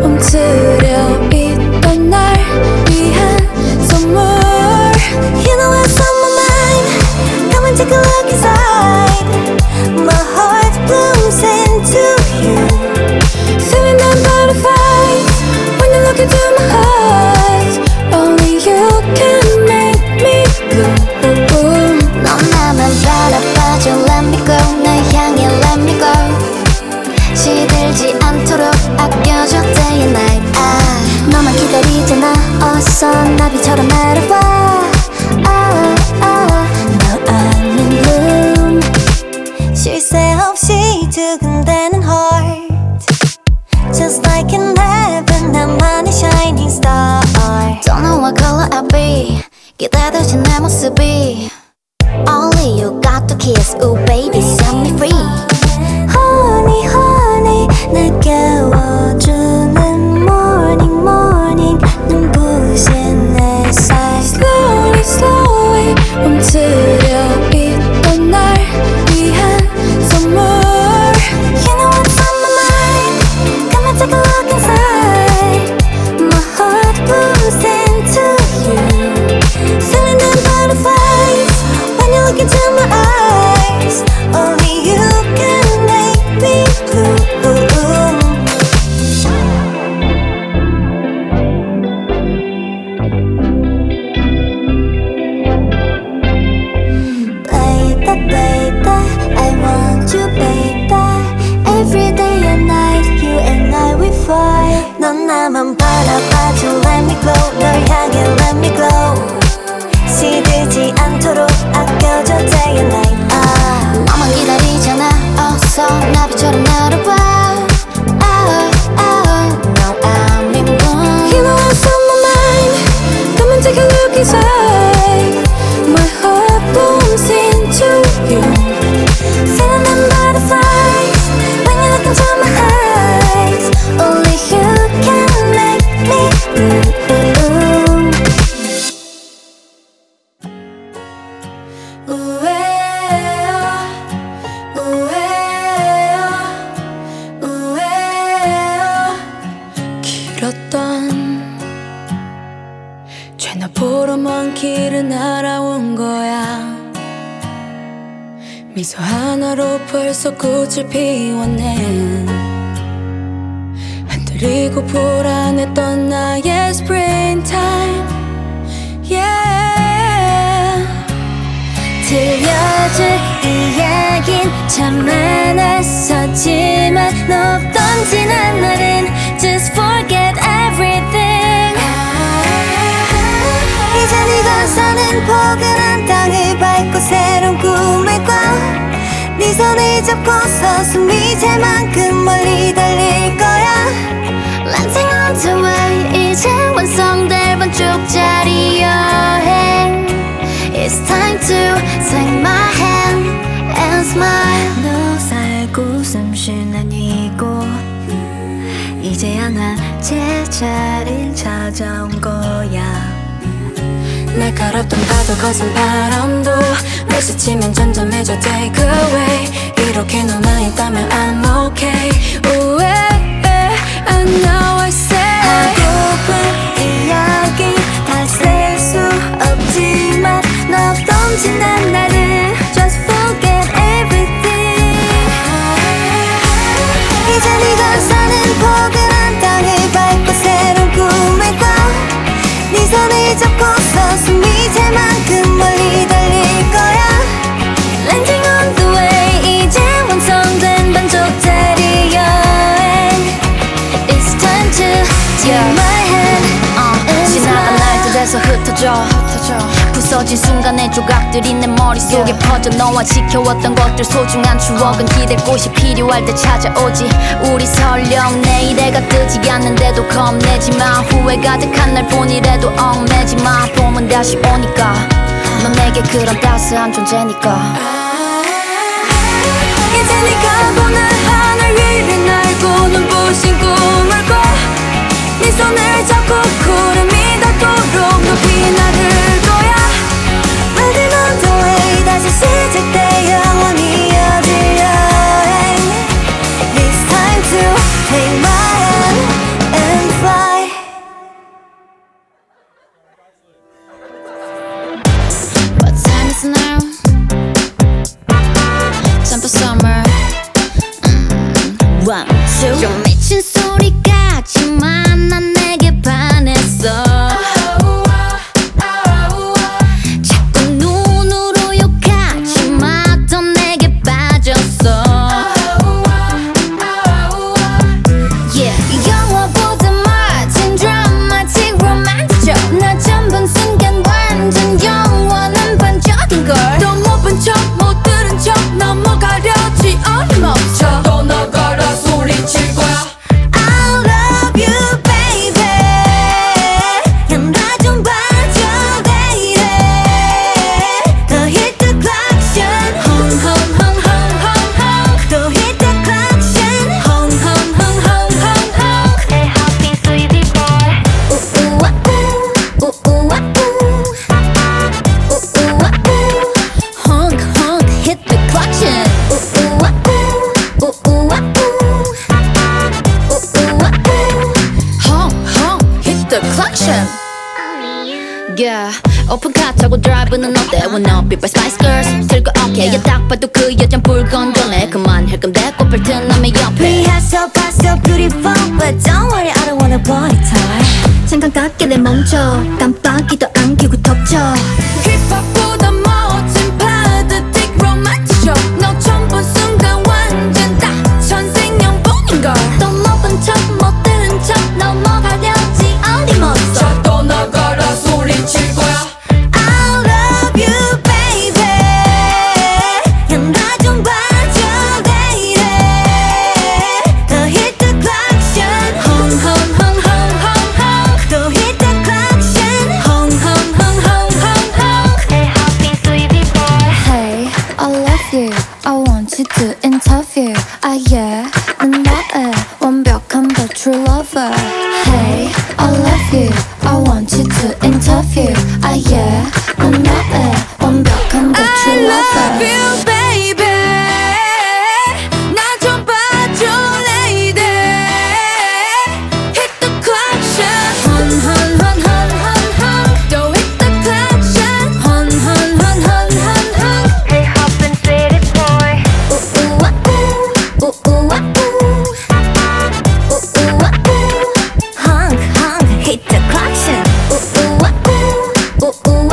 움츠려 있던 날 위한 선물. You know what's on my mind. Come and take a look inside. My heart blooms into you. Feeling that butterflies when you look into my eyes. Only you can make me blue. 넌 나만 바라봐줘 let me go. 날 향해 let me go. 시들지 않도록 아껴줘 day and night. 너만 기다리잖아 어서 나비처럼 날아와. Now I'm in bloom. 쉴 새 없이 두근대는 heart. Just like in heaven 나만의 shining star. Don't know what color I'll be. 기다려진 내 모습이 Only you got to kiss. Ooh baby set me free. Honey honey 날 깨워주는 morning morning. 눈부신 햇살 slowly slowly 움츠려 있던 날 위한 선물. You know what's on my mind. Come and take a look inside. My heart blooms into you. Feeling the butterflies when you look into my eyes. Only you can make me blue. Baby, baby, I want you, baby. Every day and night, you and I we fly. 넌 나만 바라봐줘, let me glow. 널 향해, let me glow. 시들지 않도록 아껴줘 day and night. 너만 기다리잖아 어서 나비처럼 날아와. Now I'm in bloom. You know what's on my mind. Come and take a look inside. My heart blooms into you. Feeling them butterflies when you look into my eyes. Only you can make me bloom. 우에요, 우에요, 우에요. 길었던 죄나 보러 먼 길을 날아온 거야. 미소 하나로 벌써 꽃을 피워낸 흔들리고 불안했던 나의 springtime. Yeah. 들려줄 이야긴 참 많았었지만 너 없던 지난 날은 just forget everything. 이제 네가 사는 포근한 땅을 밟고 새로운 꿈을 꿔. 네 손을 잡고서 숨이 찰 만큼 멀리 달릴 거야. Landing on the way 이제 완성될 반쪽짜리 여행. It's time to take my hand and smile. 너 살고 숨쉬는 이곳 이제야 난 제자리를 찾아온 거야. 날카롭던 파도 거센 바람도 날 스치면 점점해져 take away. 이렇게 너만 있다면 I'm okay. Ooh, I know I say 하고픈 이야기 다 쓸 수 없지만 너 없던 지난 날을 just forget everything. 이제 네가 사는 포근한 땅을 밟고 새로운 꿈을 꿔. 네 손을 잡고서 숨이 찰 만큼 멀리 달릴 거야. Landing on the way 이제 완성된 반쪽짜리 여행. It's time to take my hand and 지나간 smile. 날들에서 흩어져 부서진 순간의 조각들이 내 머릿속에 퍼져. 너와 지켜왔던 것들 소중한 추억은 기댈 곳이 필요할 때 찾아오지. 우리 설령 내일해가 뜨지 않는데도 겁내지마. 후회 가득한 날 뿐이라도 얽매지마. 봄은 다시 오니까 넌 내게 그런 따스한 존재니까. 이제 네가 보는 하늘 위를 날고 눈부신 꿈을 꿔. 네 손을 잡고 구름이 닿도록 높이 나를 거야. Riding on the way 다시 시작돼 영원히 이어질 여행. It's time to take my hand and Yeah, 오픈카 타고 드라이브는 어때? When up, be by Spice Girls 들고 okay, yeah, 딱 봐도 그 여잔 불 건조네. 그만할 건데 꽃을 튼 남의 옆에 We have so far so beautiful, but don't worry, I don't wanna body time. 잠깐 깎길래 멈춰 깜빡이도 안 켜고 덮쳐 힙합보다 멋진 파드틱 로맨틱 쇼 너 처음 본 순간 완전 다 천생연분인걸 또 못 본 척 못 들은 척 넘어가려지 어디 멈춰 자 떠나가라 소리칠 거야 I love you, baby. 나 좀 봐줘, lady. 더 hit the clock, 헝헝헝헝헝헝 또 hit the clock, 헝헝헝헝헝 Hey, happy sweetie boy Hey, I love you I want you to interview Ah yeah, 난 너의 완벽한 the true lover Hey, I love you I want you to interview Ah yeah, 난 너의 완벽한 the I true love lover you baby 나 좀 봐줘 lady Hit the clock 헝헝헝헝헝 또 hit the clock 헝헝헝헝헝 Hey, happy sweetie boy ooh, ooh, ooh, ooh, honk, honk, hit the clock, ooh, ooh, ooh, ooh,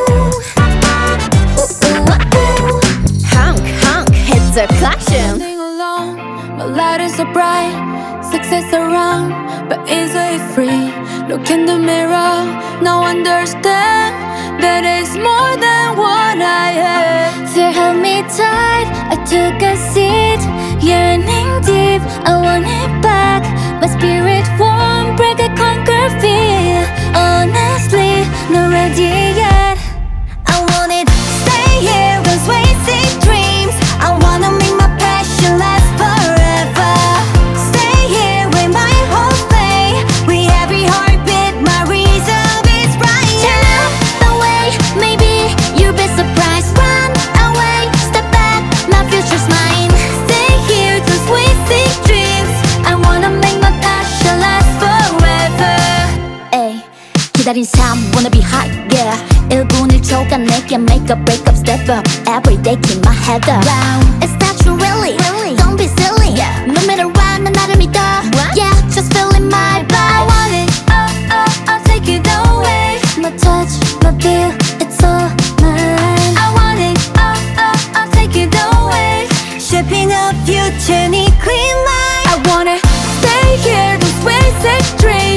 Honk, honk, hit the collection Standing alone, my light is so bright Success around, but easily free Look in the mirror, now understand That it's more than what I am Fear held me tight, I took a seat Yearning deep, I want it back My spirit won't break, I conquer fear Honestly, not ready yet I wanna stay here, those wasted dreams. I wanna make my passion last forever. Stay here with my whole faith. With every heartbeat, my reserve is bright. Turn the way, maybe you'll be surprised Run away, step back, my future's mine Stay here, those wasted dreams. I wanna make my passion last forever. Ay, 기다린 삶, wanna be high, yeah 1분 1초가 내게 make a break up, step up Every day keep my head up wow. Is that true really? Don't be silly No matter what, 난 나를 믿어 Yeah, just feeling my vibe I want it, I'll take it away. My touch, my feel, it's all mine I want it, I'll take it away. Shaping a future, need clean mind. I wanna stay here, those wasted dreams